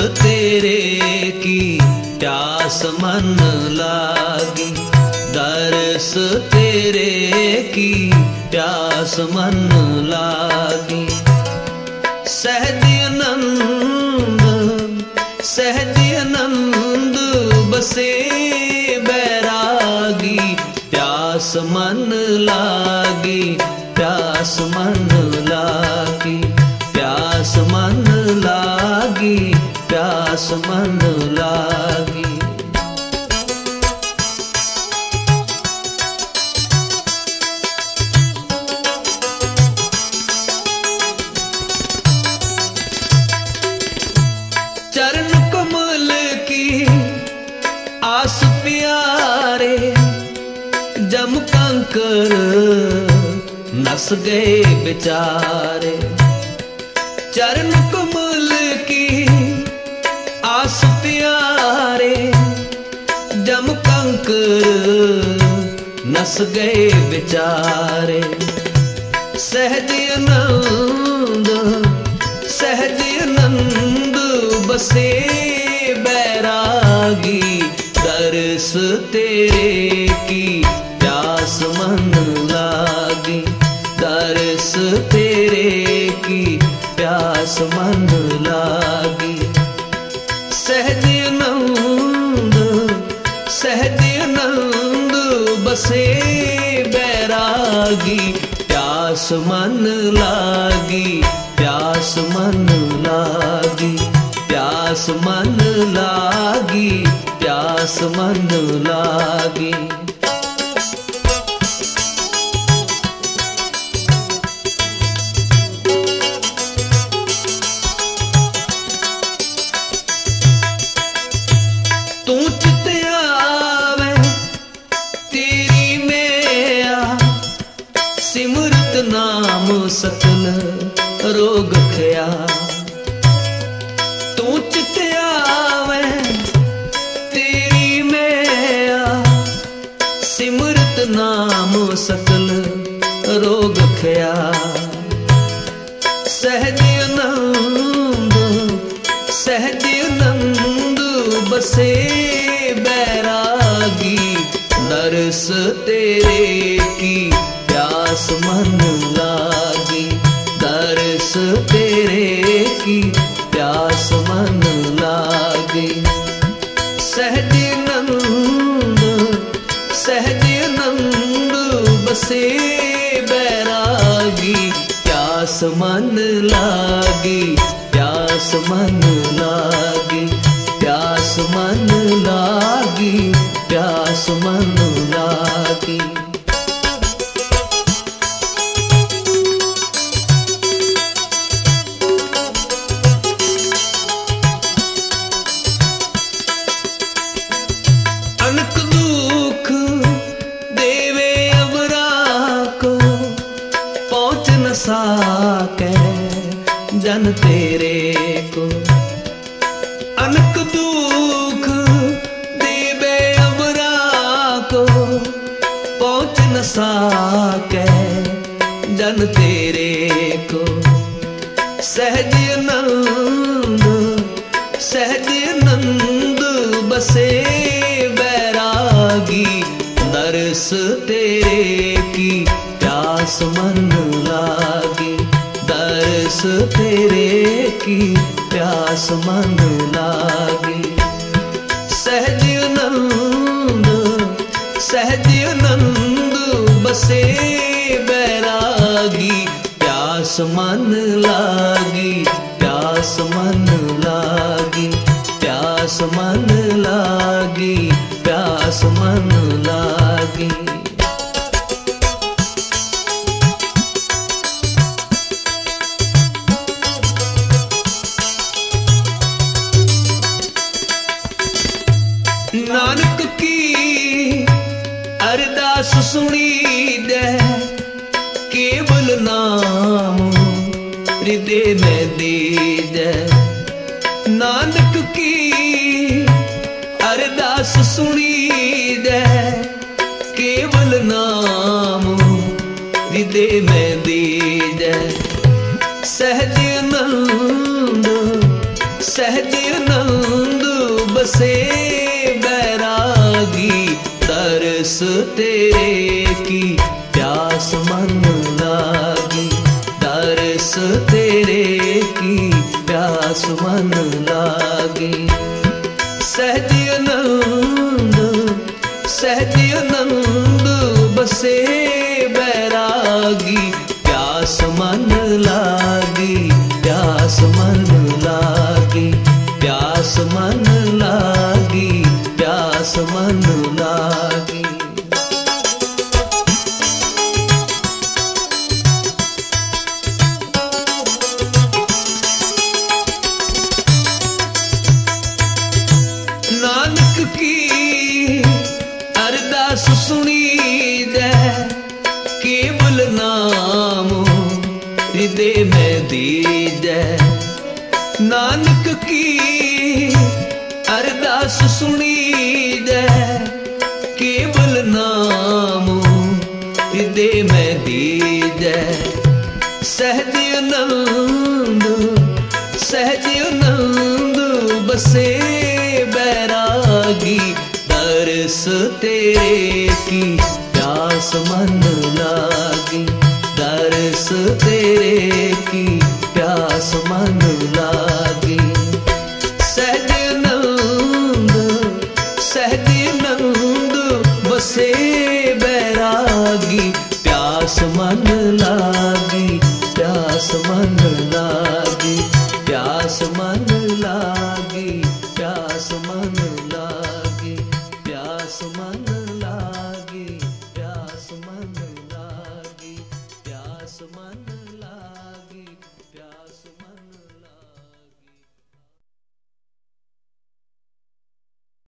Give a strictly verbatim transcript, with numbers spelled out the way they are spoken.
तेरे की प्यास मन लागी, दर्श तेरे की प्यास मन लागी। सहज आनंद सहज आनंद बसे बैरागी, प्यास मन लागी प्यास मन लागी, प्यास मन लागी प्यास मन लागी। चरण कमल की आस प्यारे, जम कंकर नस गए बेचारे। चरण कमल की आस प्यारे, जम कंकर नस गए बेचारे। सहज आनंद सहज आनंद बसे बैरागी, दर्श तेरे की प्यास मन लागी, दर्श तेरे की प्यास मन लागी। सहज आनंद सहज आनंद बसे बैरागी, प्यास मन लागी प्यास मन लागी, प्यास मन लागी प्यास मन लागी। तू चित आवे तेरी मैया, सिमरत नाम सकल रोग खया। तू चित आवे तेरी मैया, सिमरत नाम सकल रोग खया। सहज आनंद सहज आनंद बसे बैरागी, दर्श तेरे की प्यास मन लागी, दर्श तेरे की प्यास मन लागी। सहज आनंद सहज आनंद बसे बैरागी, प्यास मन लागी प्यास मन लागी, प्यास मन लागी प्यास मन लागी। अनक दुख देवे अवरा को, पहुँच न साके जन तेरे को। अनक दुख देवे अवरा को, पहुँच न साके जन तेरे को। सहज आनंद सहज आनंद बसे बैरागी, दर्श तेरे की प्यास मन लागी, दर्श तेरे की प्यास मन लागी। सहज आनंद सहज आनंद बसे बैरागी, प्यास मन लागी प्यास मन लागी, प्यास मन लागी प्यास मन लागी। नानक की अरदास सुनी दे, केवल नाम हृदय में दे दे। नानक की अरदास सुनी दे, केवल नाम हृदय में दे दे। सहज आनंद सहज आनंद बसे बैरागी, तरस तेरे की प्यास मन लागी, तरस तेरे की प्यास मन लागी। सहज आनंद सहज आनंद बसे बैरागी, प्यास मन लागी, प्यास मन लागी, प्यास मन लागी, प्यास मन लागी। नानक की अरदास सुनी दे, केवल नाम हृदय में दीजै। नानक की अरदास सुनी दे, केवल नाम हृदय में दीजै। सहज आनंद सहज आनंद बसे बैरागी, तरस तेरे की प्यास मन लागी, तरस तेरे की प्यास मन लागी। सहज आनंद सहज आनंद बसे बैरागी, प्यास मन लागी, प्यास मन लागी, प्यास मन लागी, प्यास मन लागी, प्यास मन